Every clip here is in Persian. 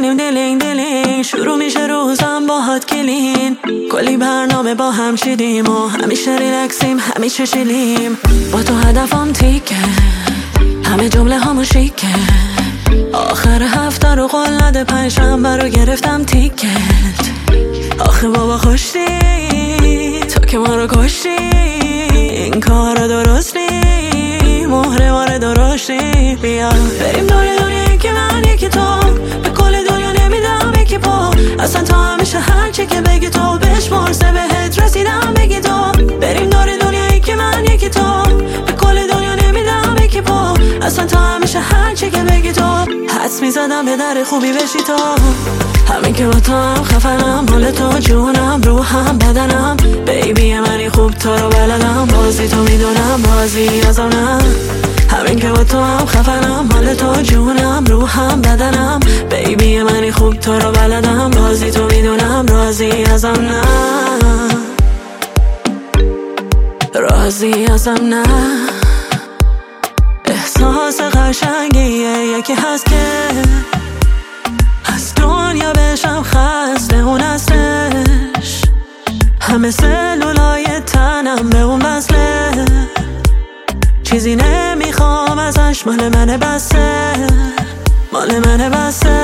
میکنیم دلینگ شروع میشه روزم باهات کلین. کلی برنامه با هم چیدیم و همیشه ریلکسیم همیشه چیلیم. با تو هدفم تیکه همه جمله همو شیکه. آخر هفته رو قول نده پنجشنبه رو گرفتم تیکت. آخه بابا خوشی تو که ما رو کشتی. این کار درست نی مهره وارد درشتی. بیا بریم دنیا یکی من یکی تو. به کل دنیا نمیدم یکی پا. اصلا تا همیشه هرچی که بگی تو بشمار سه بهت رسیدم بگی تو. بریم دنیا یکی من یکی تو. به کل دنیا نمیدم یکی پا. اصلا تا همیشه هرچی که بگی تو. حدس میزدم به در خوبی بشی تو. همین که با تو هم خفنم حال تو جونم روحم بدنم. بیبی منی خوب تو رو بلدم بازی تو میدونم بازی ازم نه. همین که با تو هم خفنم حال تو جونم روحم بدنم. بیبی منی خوب تو رو بلدم بازی تو میدونم رازی ازم نه. رازی ازم نه. احساس قشنگیه یکی هست که از دنیا بشم خسته اون اصلش. همه سلولای تنم به اون وصله. چیزی نمیخوام ازش مال منه بسه مال منه بسه.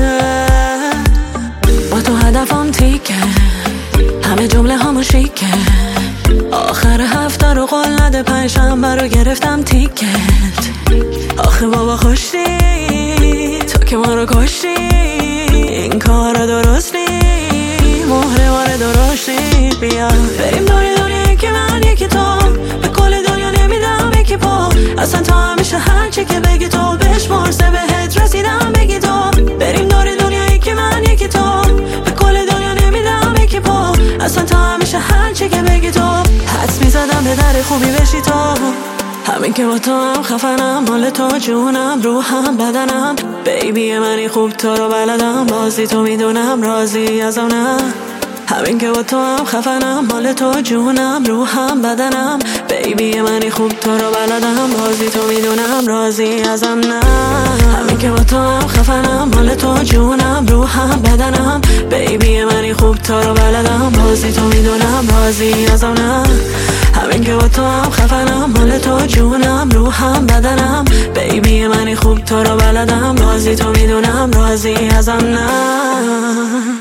با تو هدفم تیکه همه جمله همو شیکه. آخر هفته رو قول نده پنجشنبه رو گرفتم تیکت. آخه بابا خوشی تو که ما رو کشتی. این کار درست نی مهره وارد درشتی. بیا بریم دنیا یکی من یکی تو. به کل دنیا نمیدم یکی پا. اصلا تا همیشه هرچی که بگی تو بشمار سه بهت رسیدم بگی تو. بریم دنیا یکی من یکی تو. به کل دنیا نمیدم یکی پا. اصلا تا همیشه هرچی که بگی تو. حدس میزدم به در خوبی بشی تو. همین که با تو هم خفنم حال تو جونم روحم بدنم. بیبی منی خوب تو رو بلدم بازی تو میدونم رازی ازم نه. همین که با تو هم خفنم حال تو جونم روحم بدنم. بیبی منی خوب تو رو بلدم بازی تو میدونم رازی ازم نه. همین که با تو هم خفنم حال تو جونم روحم بدنم. بیبی منی خوب تو رو بلدم بازی تو میدونم رازی ازم نه. همین که با تو هم خفنم حال تو جونم روحم بدنم. بیبی منی خوب تو رو بلدم بازی تو میدونم رازی ازم نه.